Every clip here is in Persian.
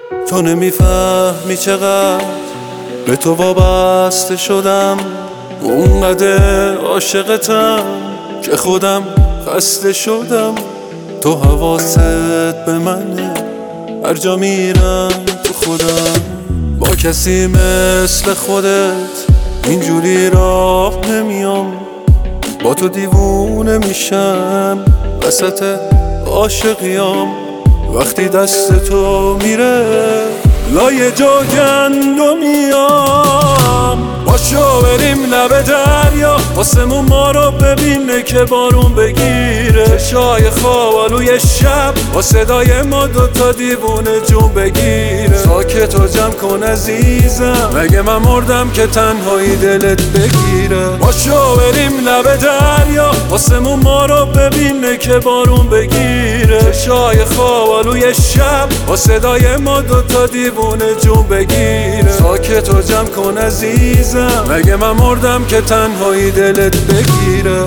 تو نمیفهمی چقدر به تو وابسته شدم، اونقدر عاشقتم که خودم خسته شدم. تو حواست به منه، هر جا میرم تو خودم. با کسی مثل خودت اینجوری راه نمیام، با تو دیوونه میشم وسط عاشقیام. وقتی دست تو میره لای جا گندمیام. باشو بریم لب دریا، آسمون ما رو ببینه که بارون بگیره. چشای خوابالوی شب با صدای ما دوتا دیوونه جون بگیره. ساکت و جمع کن عزیزم، مگه من مردم که تنهایی دلت بگیره. باشو بریم لب دریا، آسمون ما رو ببینه که بارون بگیره. چشای خوابالوی شب با صدای ما دوتا دیوونه جون بگیره. ساکت و جمع کن عزیزم، مگه من مردم که تنهایی دلت بگیره.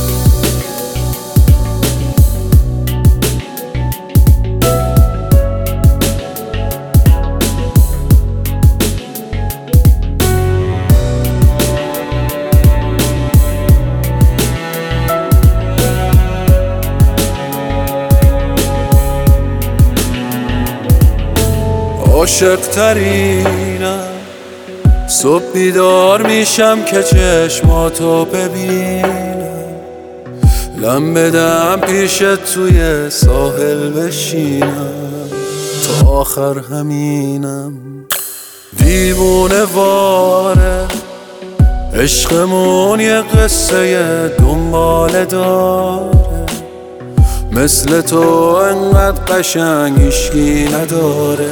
عاشق ترینم، صبح بیدار میشم که چشماتو ببینم. لم بدم پیشت توی ساحل بشینم، تا آخر همینم. دیوونه واره عشقمون یه قصه دنباله داره، مثل تو انقدر قشنگ هیچکی نداره.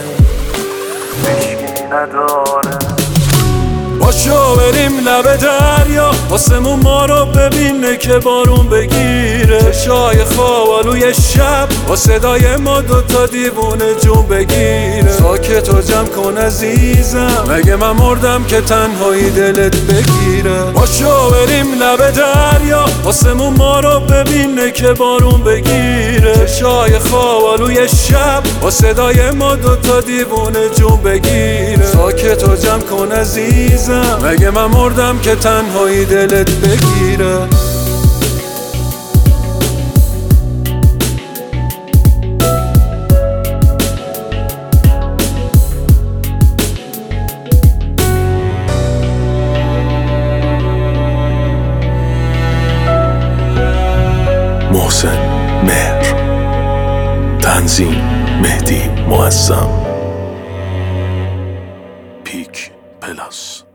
باشو بریم لب دریا، آسمون ما رو ببینه که بارون بگیره. چشای خوابالوی شب با صدای ما دوتا دیوونه جون بگیره. ساکت و جمع کن عزیزم، مگه من مردم که تنهایی دلت بگیره. باشو بریم لب دریا، آسمون ما رو ببینه که بارون بگیره. چشای خوابالوی شب با صدای ما دوتا دیوونه جون بگیره. ساکت و جمع کن عزیزم، مگه من مردم که تنهایی دلت بگیره. محسن مهر، تنظیم مهدی معظم، پیک پلاس.